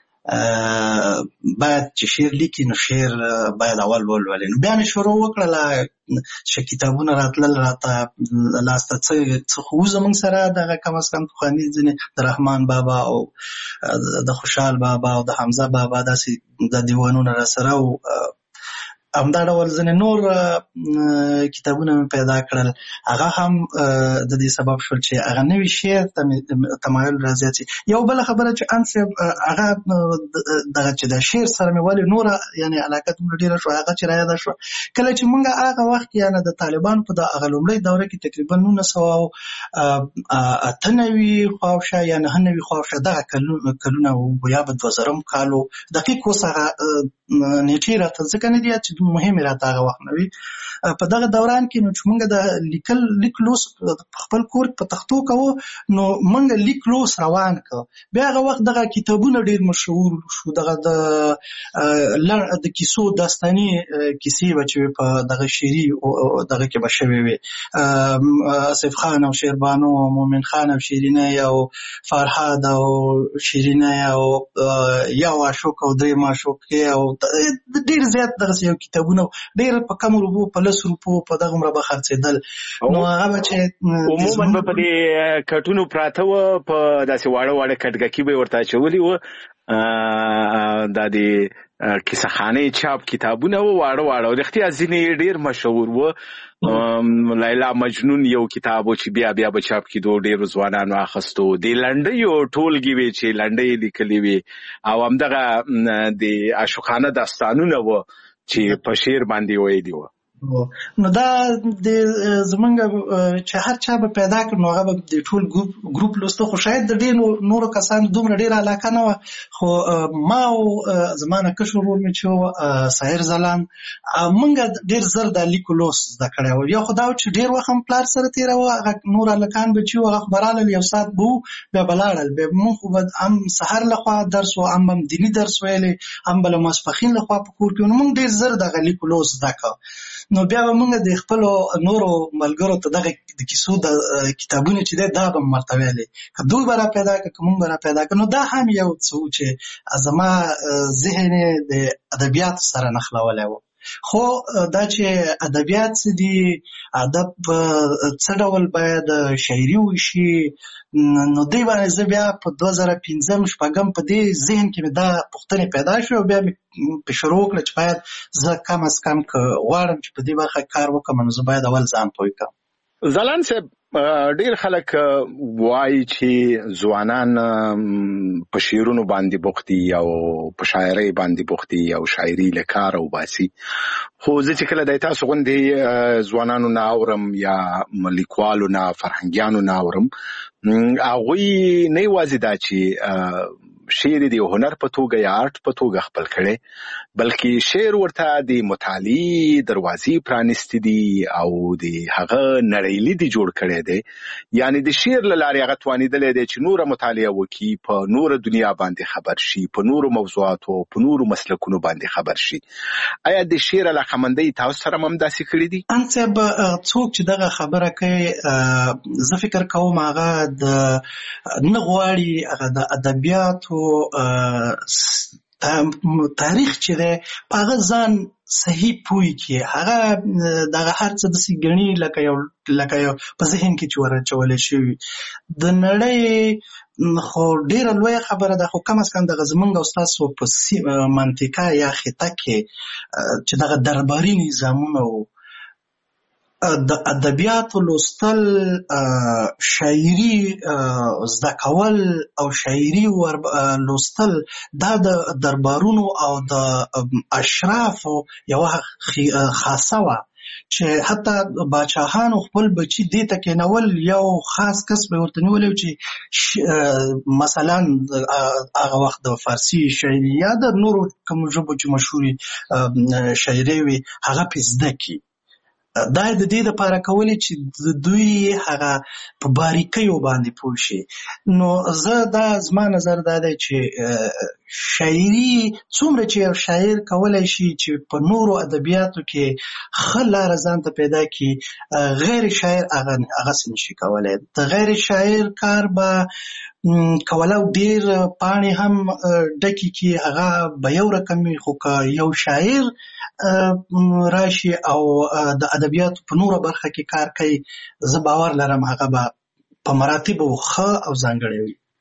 باید چې شعر لیکي نو شعر باید اول ولولي. نو بیا مې شروع وکړله چې کتابونه راتلل راته لاسته، څه خو زموږ سره دغه کم از کم پخواني ځینې د رحمان بابا او د خوشحال بابا او د حمزه بابا داسې د دیوانونه را سره و، همدا ډول ځینې نور کتابونه مې پیدا کړل، هغه هم د دې سبب شول چې هغه نوي شعر ته تمایل رازیات شي. یو بله خبره چې ان صاحب هغه دغه چې د شعر سره مې ولې نوره یعنې علاقه دومره ډېره شوه، هغه چې رایاده شوه کله چې موږ هغه وخت یعنې د طالبانو په د هغه لومړۍ دوره کې تقریبا نولس سوه او اته نوي خواوشا یا نهه نوي خواوشا دغه کلونه وو، یا به دوه زرم کال و، دقیق اوس هغه نیټې راته ځکه نه دي چې مهمې راته هغه وخت نه وي. په دغه دوران کې نو چې موږ د لیکل لیک لوس په خپل کور په تختو کوو، نو موږ لیک لوس روان کړ. بیا هغه وخت دغه کتابونه ډېر مشهور شو، دغه د د کیسو داستاني کیسې به چې په دغه شعري دغه کې به شوې وې، آصف خان او شیربانو او مومن خان او شیرینه او فرهاد او شیرینه او یو عاشق او درې معشوق او ډېر زیات دغسې یو کتابونه ډېر په کم روپو په لس روپو په دغه عمره به خرڅېدل. نو هغه به چې عموما به په دې کټونو پراته وه، په داسې واړه واړه کټګکي به یې ورته اچولي وه، دا د کیسه خانې چاپ کتابونه وه واړه واړه، رښتیا ځینې ډېر مشهور وه. لیلا مجنون یو کتاب و چې بیا بیا به چاپ کېدو، ډېرو ځوانانو اخیستو. د لنډیو ټولګې وې چې لنډۍ لیکلې وې، او همدغه د عاشقانه داستانونه وه چې په شعر باندې ویلي وه. نو دا د زمونږ چې هر چا به پیدا کړ نو هغه به د ټول ګروپ لوسته، خو شاید د ډېرو نورو کسانو دومره ډېره علاقه نه وه. خو ما او زما نه کشر ورور مې چې و ساحر ځلاند، موږ ډېر زر دا لیک لوس زده کړی و. یو خو دا و چې ډېر وخت هم پلار سره تېراوه، هغه نور هلکان به چې وو هغه خو به رالل یو ساعت به وو بیا به لاړل. بیا موږ خو به هم سهار لخوا درس و، هم هم دیني درس ویلی، هم به له ماسپښین لخوا په کور کې و. نو موږ ډېر زر دغه لیک لوس زده کړه. نو بیا به موږ د خپلو نورو ملګرو ته دغه د کیسو د کتابونه چې دی دا به م ورته ویلې، که دوی به را پیدا کړه که موږ به را پیدا کړه. نو دا هم یو څه و چې زما ذهن یې د ادبیاتو سره نښلولی و. خو دا چې ادبیات څه دي، ادب څه ډول باید شاعري وشي، نو دی باندې زه بیا په دوه زره پنځم شپږم په دې ذهن کې مې دا پوښتنې پیدا شوې، او بیا مې په شروع وکړه چې باید زه کم از کم که غواړم چې په دې برخه کار وکړم نو زه باید اول ځان پوه کړم. ځلاند صاحب، ډېر خلک وایي چې ځوانان په شعرونو باندې بوخت دي او په شاعرۍ باندې بوخت دي او شاعري له کاره وباسي، خو زه چې کله د تاسو غوندې ځوانانو نه اورم یا لیکوالو نه فرهنګیانو نه اورم، هغوی نه یوازې دا چې شعر د هنر په توګه یا آرټ په توګه خپل کړي، بلکې شعر ورته د مطالعې دروازې پرانیستې دي او د هغه نړیلید جوړ کړی دی. یعنی د شعر له لارې هغه توانېدلی دی چې نوره مطالعه وکړي، په نوره دنیا باندې خبر شي، په نورو موضوعاتو په نورو مسلکونو باندې خبر شي. آیا د شعر علاقمندۍ تاسو سره هم داسې کړي دي؟ ان صاحب، څوک چې دغه خبره کوي زه فکر کوم هغه د نه غواړي هغه د ادبیاتو تاریخ چې دی په هغه ځان صحیح پوه کړي. هغه دغه هر څه داسې ګڼي لکه یو لکه یو په ذهن کې چې ورچولی شوي. د نړۍ خو ډېره لویه خبره ده، خو کم از کم دغه زمونږ او ستاسو په منطقه یا خطه کې چې دغه درباري نظامونه و، د ادبیاتو لوستل، شاعري زده کول او شاعري لوستل دا د دربارونو او د اشرافو یوه خاصه وه چې حتی باچاهانو خپل بچي دې ته کېنول، یو خاص کس به ورته نیولی چې مثلا هغه وخت د فارسي شاعري یا د نورو کومو ژبو چې مشهورې شاعرۍ وي هغه پې زده کړي. دا د دې دپاره کولې چې دوی هغه په باریکیو باندې پوه شي. نو زه دا زما نظر دا دی چې شاعري څومره چې یو شاعر کولی شي چې په نورو ادبیاتو کې ښه لاره ځان ته پیدا کړي، غیر شاعر هغه هغسې نشي کولی. د غیر شاعر کار به کولو ډېر پاڼې هم ډکې کړي، هغه به یو رقم وي، خو که یو شاعر راشي او د ادبیاتو په نوره برخه کې کار کوي، زه باور لرم هغه به په مراتبو ښه او ځانګړی وي.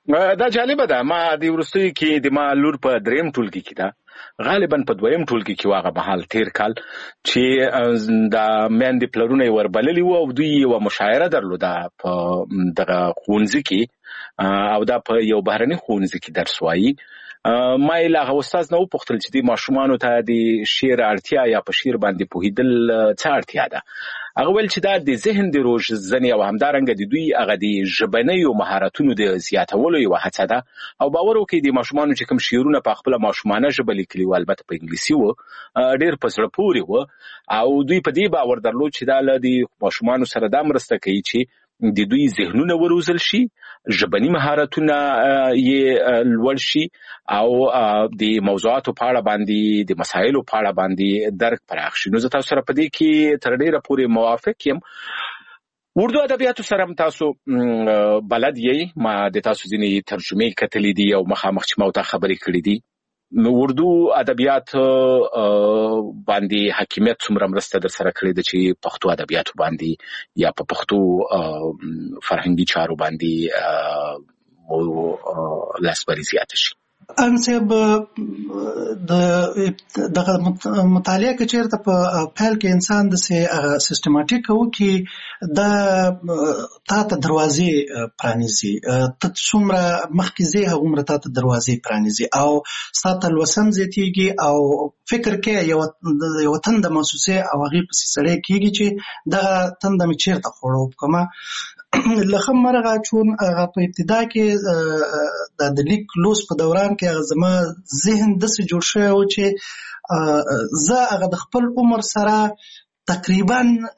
دا جالبه ده. ما د وروستیو کې د ما لور په دریم ټولګي کې ده، غالبا په دویم ټولګي کې واغه بحال تیر کال چې د میندې پلرونه یې وربللي وو او دوی یوه مشاعره درلوده په دغه ښوونځي کې او دا په یو بهرني ښوونځي کې درس وایي. ما یې له هغه استاد نه وپوښتل چې د ماشومانو ته د شعر اړتیا یا په شعر باندې پوهېدل څه اړتیا ده. هغه ویل چې دا د ذهن د روزنې او همدارنګه د دوی هغه د ژبنیو مهارتونو د زیاتولو یوه هڅه ده او باور وکړئ د ماشومانو چې کوم شعرونه په خپله ماشومانه ژبه لیکلي وو، البته په انګلیسي وو، ډېر په زړه پورې وو او دوی په دې باور درلود چې دا له د ماشومانو سره دا مرسته کوي چې د دوی ذهنونه وروزل شي، ژبني مهارتونه یې لوړ شي او د موضوعاتو په اړه باندې د مسایلو په اړه باندې درک پراخ شي. نو زه تاسو سره په دې کې تر ډېره پورې موافق یم. اردو ادبیاتو سره هم تاسو بلد یې، ما د تاسو ځینې ترجمې کتلې دي او مخامخ چې ما ورته خبرې کړې دي. نو اردو ادبیات باندې حکیمیت څومره مرسته در سره کړې ده چې پښتو ادبیاتو باندې یا په پښتو فرهنګي چارو باندې لاسبري زیاته شي؟ ان صاحب دغه مطالعه کې چېرته په پیل کې انسان داسې سیستماټیک وکړي دا تا ته دروازې پرانیزي، ته څومره مخکې ځې هغومره تا ته دروازې پرانیزي او ستا ته لوسم زیاتېږي او فکر کې یوه تنده محسوسې او هغې پسې سړی کېږي چې دغه تنده مې چېرته خوړه وکړمه. له ښه مرغه چون هغه په ابتدا کې د لیک لوس په دوران کې هغه زما ذهن داسې جوړ شوی و چې زه هغه د خپل عمر سره تقریبا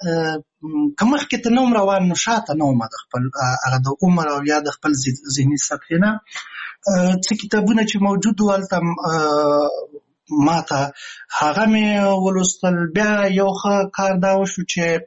که مخکې ته نه وم روان نو شاته نه وم د خپل هغه د عمر او یا د خپل ذهني سطحې نه. څه کتابونه چې موجود وو هلته ما ته هغه مې ولوستل. بیا یو ښه کار دا وشو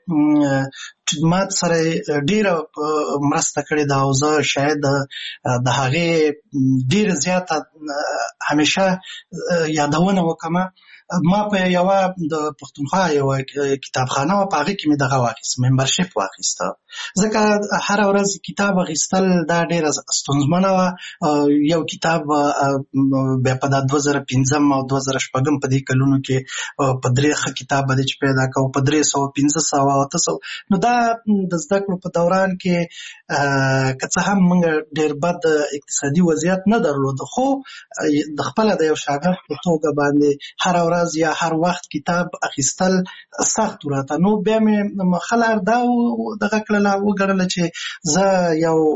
چې ما سره ډېره مرسته کړې ده او زه شاید د هغې ډېره زیاته همیشه یادونه وکړم. ما په یوه د پښتونخوا یوه کتابخانه وه، په هغې کې مې دغه واخیست، ممبرشپ واخیسته، ځکه هره ورځ کتاب اخیستل دا ډېره ستونزمنه وه. یو کتاب بیا په دا دوه زره پنځم او دوه زره شپږم په دې کلونو کې په درې ښه کتاب به دی چې پیدا کوو په درې سوه پنځه سوه اته سوه. نو دا د زده کړو په دوران کې که څه هم موږ ډېر بد اقتصادي وضعیت نه درلود، خو د خپله د یو شاګرد په توګه باندې هره ورځ یا هر وخت کتاب اخیستل سخت وراته. نو بیا مې خلار دا دغه کړله وګڼله چې زه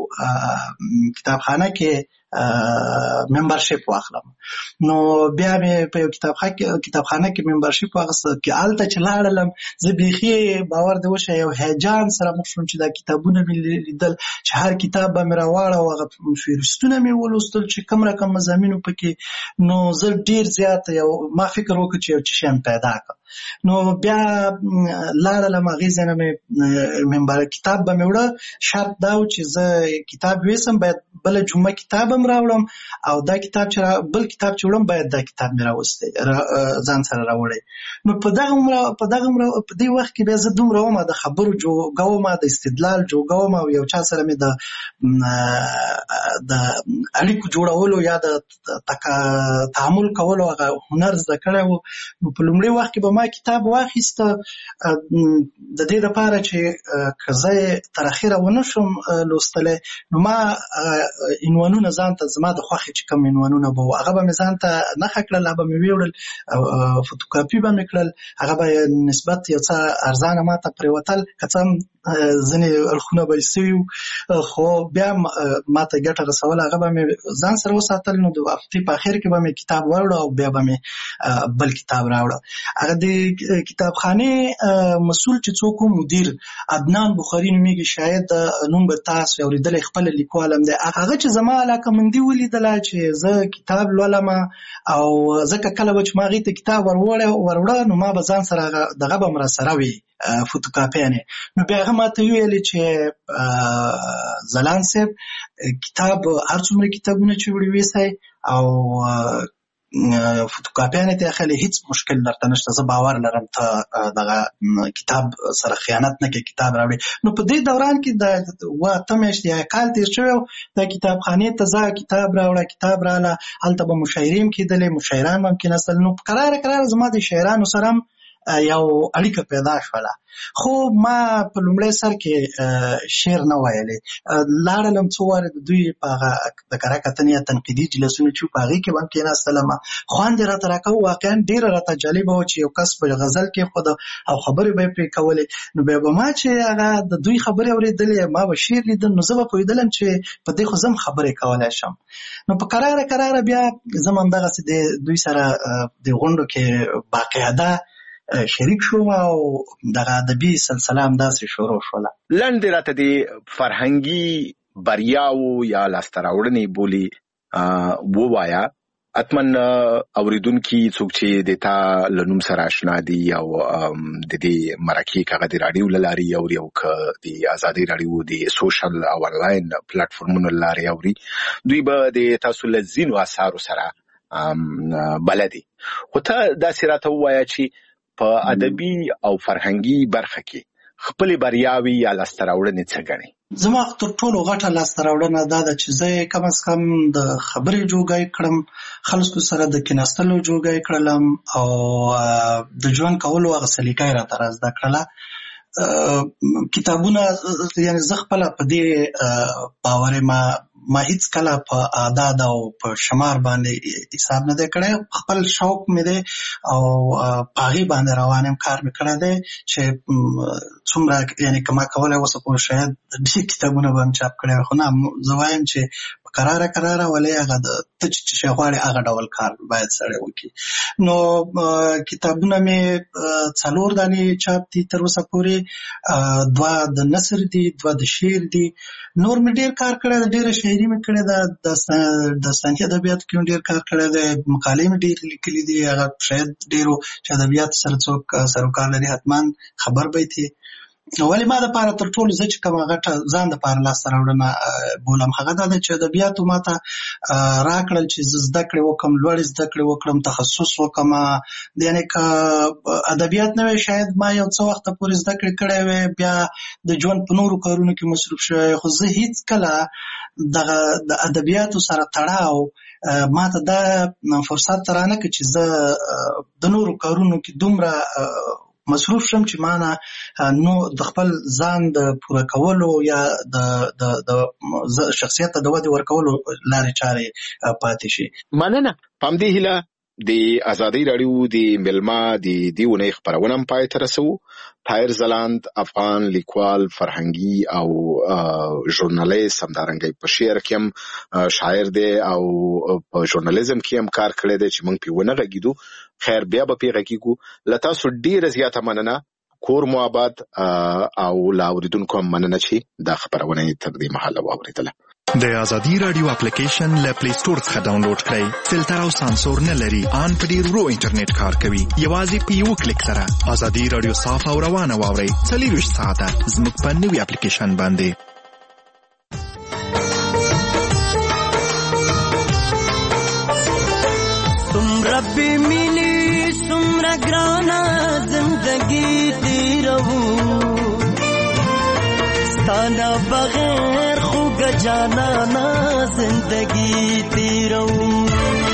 یو کتابخانه کې ممبرشپ واخلم. نو بیا مې په یو کتابخانه کې ممبرشپ واخیسته. کې هلته چې لاړلم زه بیخي باور دې وشه یو هیجان سره مخ شوم چې دا کتابونه مې لیدل چې هر کتاب به مې راواړه او هغه فهرستونه مې ولوستل چې کوم رقم مضامینو پکې. نو زه ډېر زیات یو ما فکر وکړ چې یو څه شی مې پیدا کړ. نو بیا لاړلم هغې ځای نه مې ممبر کتاب به مې وړه. شرط دا و چې زه کتاب ویسم باید بله جمعه کتاب هم راوړم او دا کتاب چې بل کتاب چې وړم باید دا کتاب مې راوستی ځان سره راوړی. نو په دغه عمره په دغه عمره په دې وخت کې بیا زه دومره وم د خبرو جوګه وم، د استدلال جوګه وم او یو چا سره مې د د اړیکو جوړولو یا د تعامل کولو هغه هنر زده کړی و. نو په لومړي وخت کې به ما کتاب واخیسته د دې لپاره چې که زه یې تر اخره ونه شم لوستلی نو ما عنوانونه ځان ته زما د خوښې چې کوم عنوانونه به وو هغه به مې ځان ته نښه کړل، هغه به مې ویوړل، فوتوکاپي به مې کړل، هغه به نسبت یو څه ارزانه ما ته پرېوتل. که څه هم ځینې اړخونه به یې سوي وو خو بیا ما ته ګټه رسوله، هغه به مې ځان سره وساتل. نو د هفتې په اخر کې به مې کتاب واوړه او بیا به مې بل کتاب راوړه. هغه د کتابخانې مسؤل چې څوک مدیر عدنان بخاري نومیږي، شاید نوم به تاسو اورېدلی، خپل لیکوال هم دی. هغه چې زما علاقه مندي ولیدله چې زه کتاب لولم او ځکه کله به چې ما هغې ته کتاب وروړه نو ما به ځان سره دغه به م راسره وي فوتوکاپیانې. نو بیا هغه ما ته وویلې چې ځلاند صاحب کتاب هر څومره کتابونه چې وړي ویسئ او فوتوکاپیانې ته اخلي هیڅ مشکل درته نشته. زه باور لرم ته دغه کتاب سره خیانت نه کوي، کتاب راوړي. نو په دې دوران کې د اوه اته میاشتې یا کال تېر شوی و، د کتابخانې ته ځه کتاب راوړه، کتاب راغله، هلته به مشاعرې هم کېدلې، مشاعران هم کېناستل. نو کراره کراره زما د شاعرانو سره هم یو اړیکه پیدا شوله. خو ما په لومړی سر کې شعر نه ویلې، لاړلم څو واره د دوی په هغه د کره کتنې یا تنقیدي جلسونه چې په هغې کې به هم کېناستلم، خوند یې راته راکاوه. واقعا ډېره راته جالبه وه چې یو کس به غزل کېښود او خبرې به یې پرې کولې. نو بیا به ما چې هغه د دوی خبرې اورېدلې، ما به شعر لیدل، نو زه به پوهېدلم چې په دې خو زه هم خبرې کولی شم. نو په کراره کراره بیا زه هم همدغسې د دوی سره د غونډو کې باقاعده شریک شوم او دغه ادبي سلسله همداسې شروع شوله. لنډ راته د فرهنګي بریاو یا لاسته راوړنې بولي ووایه. حتما اوریدونکي څوک چې د تا له نوم سره اشنا دي او د دې مرکې که هغه د راډیو له لارې اوري او که د ازادي راډیو د سوشل او انلاین پلیټفارمونو له لارې اوري، دوی به د تاسو له ځینو اثارو سره بلدي. خو ته داسې راته ووایه چې په ادبي او فرهنګي برخه کې خپلې بریاوې یا لاسته راوړنې څه ګڼې؟ زما تر ټولو غټه لاسته راوړنه دا ده چې زه کم از کم د خبرې جوګی کړم، خلکو سره د کېناستلو جوګی کړلم او د ژوند کولو هغه سلیقه یې راته را زده کړله. کتابونه یعنې زه خپله په دې باور یم ما هیڅ کله په اعداد او په شمار باندې حساب نه دی کړی. خپل شوق مې دی او په هغې باندې روان یم، کار مې کړی دی چې څومره یعنې که ما کولی اوسه پورې شاید ډېر کتابونه به هم چاپ کړی وي، خو نه، زه وایم چې په کراره کراره ولې هغه د ته چې شی غواړې هغه ډول کار باید سړی وکړي. نو کتابونه مې څلور دانې چاپ دي تر اوسه پورې، دوه د نثر دي، دوه د شعر دي. نور مې ډېر کار کړی دی، ډېره شاعري مې کړې ده، داستاني ادبیاتو کې مې ډېر کار کړی دی، مقالې مې ډېرې لیکلي دي. هغه شاید ډېرو چې ادبیاتو سره څوک سروکار لري حتما خبر به یې تي. ولې ما دپاره تر ټولو زه چې کومه غټه ځان دپاره لاسته راوړنه بولم هغه دا ده چې ادبیاتو ما ته راکړل چې زه زده کړې وکړم، لوړې زده کړې وکړم، تخصص وکړم. یعنې که ادبیات نه وی شاید ما یو څه وخته پورې زده کړې کړی وی، بیا د ژوند په نورو کارونو کې مصروف شوی، خو زه هیڅ کله دغه د ادبیاتو سره تړاو ما ته دا فرصت رانه کړ چې زه د نورو کارونو کې دومره مصروف شم چې ما نه نو د خپل ځان د پوره کولو یا د د شخصیت ته د ودې ورکولو لارې چارې پاتې شي. مننه. په همدې هیله د ازادي راډیو د مېلمه د دې اونۍ خپرونه هم پای ته رسوو. طاهر ځلاند افغان لیکوال، فرهنګي او ژورنالیست، همدارنګه په شعر کې هم شاعر دی او په ژورنالیزم کې هم کار کړی دی چې موږ پې ونه غږېدو. خیر بیا به پې غږېږو. له تاسو ډېره زیاته مننه. کور مو آباد او له اورېدونکو هم مننه چې دا خپرونه یې تر دې مهاله واورېدله. د ازادي راډیو اپلیکیشن له پلی سټور څخه ډاونلوډ کړئ. فلټر او سانسور نه لري، ان په ډېر ورو انټرنیټ کار کوي. یوازې په یو کلیک سره ازادي راډیو صاف او روانه واورئ. څلېرویشت ساعته زموږ په نوي اپلیکیشن باندې. څومره بې مینې څومره ګرانه زندګي تېروو، ستا نه بغیر خوږه جانانه زندګي تېروو.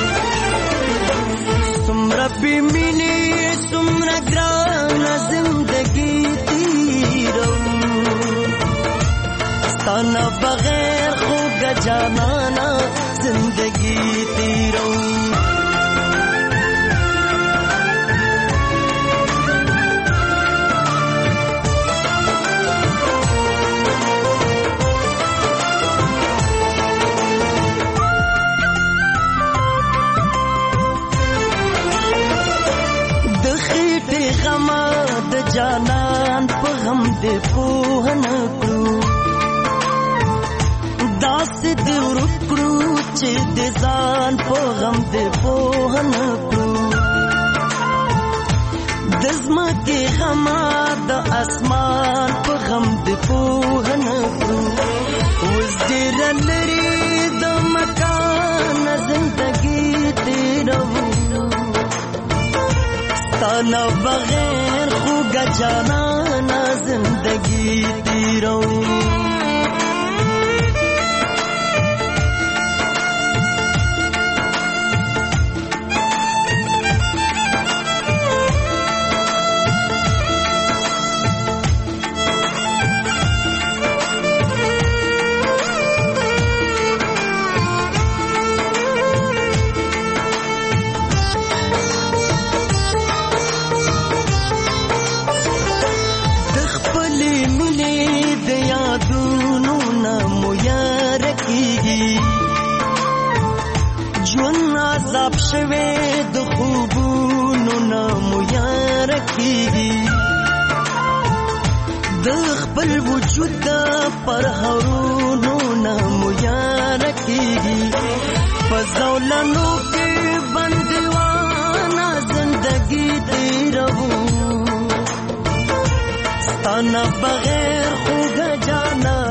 څومره بې مینې څومره ګرانه زندګي تېروو، ستا نه بغیر خوږه جانانه زندګي تېروو. جانان په غم دې پوه نه کړو، داسې دې ورک کړو چې د ځان په غم دې پوه نه کړو. د ځمکې غمه د اسمان په غم دې پوه نه کړو. اوس ډېره لرې د مکان زندګي تېروو، ستانا بغیر خوگا جانانا زندگی تیرو شوه د خوبونو نامو یار کیږي د خپل وجود پر هرونو نامو یار کیږي فزولنو کې بندوانا زندگی تیرو ستانا بغیر خوګ جانا